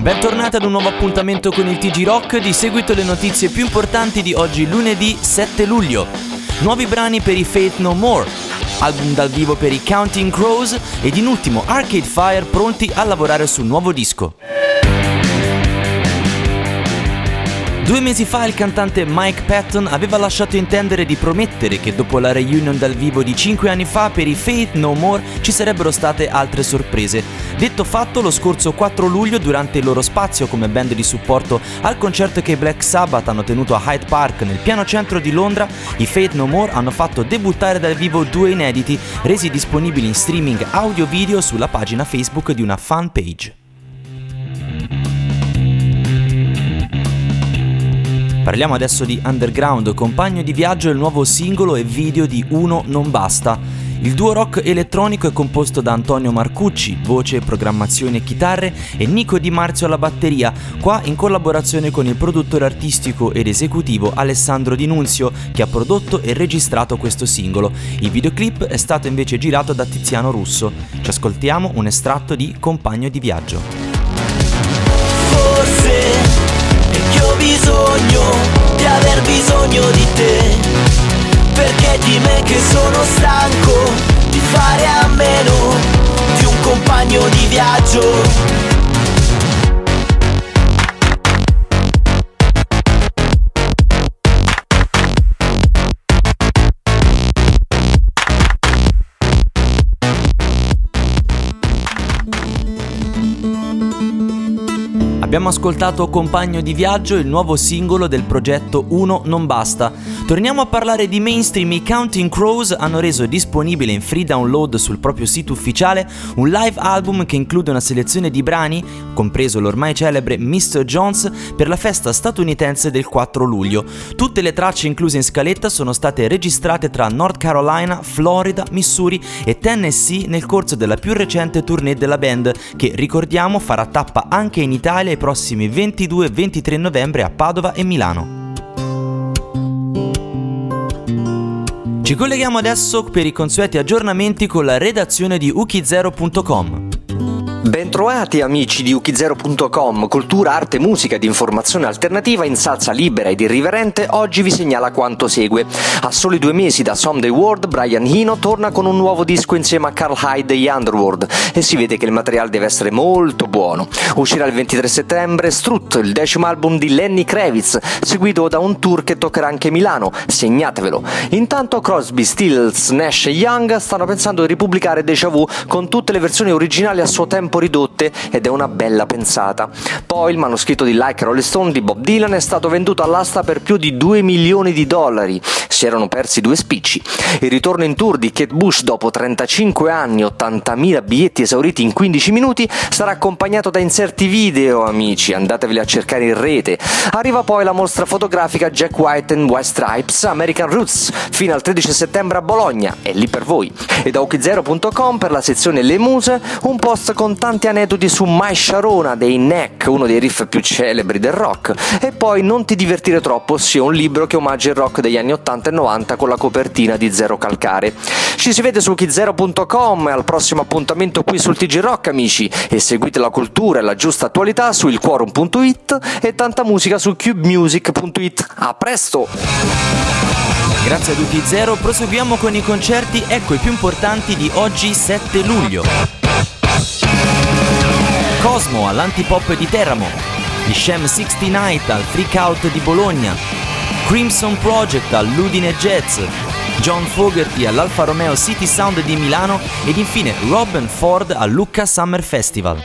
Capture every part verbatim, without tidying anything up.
Bentornati ad un nuovo appuntamento con il T G Rock, di seguito le notizie più importanti di oggi lunedì sette luglio. Nuovi brani per i Faith No More, album dal vivo per i Counting Crows ed in ultimo Arcade Fire pronti a lavorare sul nuovo disco. Due mesi fa il cantante Mike Patton aveva lasciato intendere di promettere che dopo la reunion dal vivo di cinque anni fa per i Faith No More ci sarebbero state altre sorprese. Detto fatto, lo scorso quattro luglio, durante il loro spazio come band di supporto al concerto che i Black Sabbath hanno tenuto a Hyde Park nel piano centro di Londra, i Faith No More hanno fatto debuttare dal vivo due inediti resi disponibili in streaming audio-video sulla pagina Facebook di una fan page. Parliamo adesso di Underground, compagno di viaggio, il nuovo singolo e video di Uno Non Basta. Il duo rock elettronico è composto da Antonio Marcucci, voce, programmazione e chitarre, e Nico Di Marzio alla batteria, qua in collaborazione con il produttore artistico ed esecutivo Alessandro Di Nunzio, che ha prodotto e registrato questo singolo. Il videoclip è stato invece girato da Tiziano Russo. Ci ascoltiamo un estratto di Compagno di viaggio. Forse ho bisogno di aver bisogno di te, perché di me che sono stanco di fare a meno di un compagno di viaggio. Abbiamo ascoltato Compagno di viaggio, il nuovo singolo del progetto Uno Non Basta. Torniamo a parlare di mainstream. I Counting Crows hanno reso disponibile in free download sul proprio sito ufficiale un live album che include una selezione di brani, compreso l'ormai celebre mister Jones, per la festa statunitense del quattro luglio. Tutte le tracce incluse in scaletta sono state registrate tra North Carolina, Florida, Missouri e Tennessee nel corso della più recente tournée della band, che, ricordiamo, farà tappa anche in Italia i prossimi ventidue e ventitré novembre a Padova e Milano. Ci colleghiamo adesso per i consueti aggiornamenti con la redazione di ukizero punto com. Bentrovati amici di ukizero punto com, cultura, arte, musica ed informazione alternativa in salsa libera ed irriverente. Oggi vi segnala quanto segue. A soli due mesi da Someday World, Brian Eno torna con un nuovo disco insieme a Carl Hyde e gli Underworld e si vede che il materiale deve essere molto buono. Uscirà il ventitré settembre Strut, il decimo album di Lenny Kravitz, seguito da un tour che toccherà anche Milano, segnatevelo. Intanto Crosby, Stills, Nash e Young stanno pensando di ripubblicare Deja Vu con tutte le versioni originali a suo tempo ridotte, ed è una bella pensata. Poi il manoscritto di Like a Rolling Stone di Bob Dylan è stato venduto all'asta per più di due milioni di dollari. Si erano persi due spicci. Il ritorno in tour di Kate Bush dopo trentacinque anni, ottantamila biglietti esauriti in quindici minuti, sarà accompagnato da inserti video, amici, andateveli a cercare in rete. Arriva poi la mostra fotografica Jack White and White Stripes American Roots fino al tredici settembre a Bologna, è lì per voi. E da ukizero punto com, per la sezione Le Muse, un post con tanti aneddoti su My Sharona dei Neck, uno dei riff più celebri del rock, e poi Non ti divertire troppo, ossia un libro che omaggia il rock degli anni ottanta e novanta con la copertina di Zero Calcare. Ci si vede su ukizero punto com e al prossimo appuntamento qui sul T G Rock, amici, e seguite la cultura e la giusta attualità su il quorum punto it e tanta musica su cube music punto it. A presto! Grazie ad ukizero, proseguiamo con i concerti. Ecco i più importanti di oggi sette luglio. Cosmo all'Antipop di Teramo, gli Shem sessanta Night al Freak Out di Bologna, Crimson Project all'Udine Jazz, John Fogerty all'Alfa Romeo City Sound di Milano ed infine Robin Ford al Lucca Summer Festival.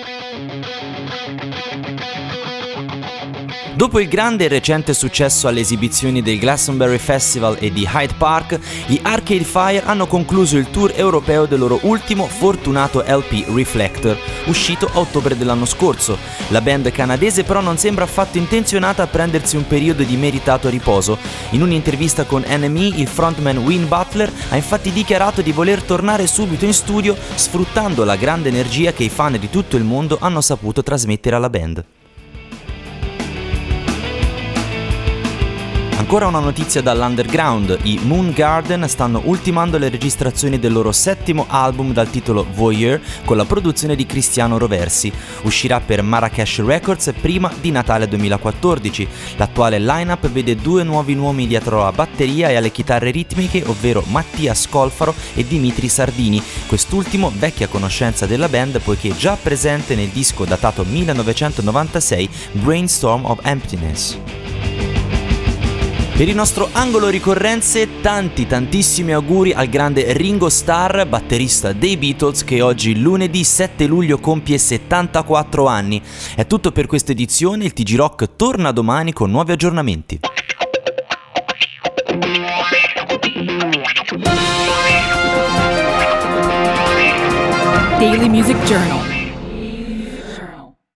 Dopo il grande e recente successo alle esibizioni del Glastonbury Festival e di Hyde Park, gli Arcade Fire hanno concluso il tour europeo del loro ultimo fortunato L P Reflector, uscito a ottobre dell'anno scorso. La band canadese però non sembra affatto intenzionata a prendersi un periodo di meritato riposo. In un'intervista con N M E, il frontman Win Butler ha infatti dichiarato di voler tornare subito in studio, sfruttando la grande energia che i fan di tutto il mondo hanno saputo trasmettere alla band. Ancora una notizia dall'underground: i Moon Garden stanno ultimando le registrazioni del loro settimo album dal titolo Voyeur con la produzione di Cristiano Roversi. Uscirà per Marrakesh Records prima di Natale duemilaquattordici. L'attuale line-up vede due nuovi nomi dietro alla batteria e alle chitarre ritmiche, ovvero Mattia Scolfaro e Dimitri Sardini, quest'ultimo vecchia conoscenza della band poiché già presente nel disco datato millenovecentonovantasei Brainstorm of Emptiness. Per il nostro angolo ricorrenze, tanti tantissimi auguri al grande Ringo Starr, batterista dei Beatles, che oggi lunedì sette luglio compie settantaquattro anni. È tutto per questa edizione, il T G Rock torna domani con nuovi aggiornamenti. Daily Music Journal.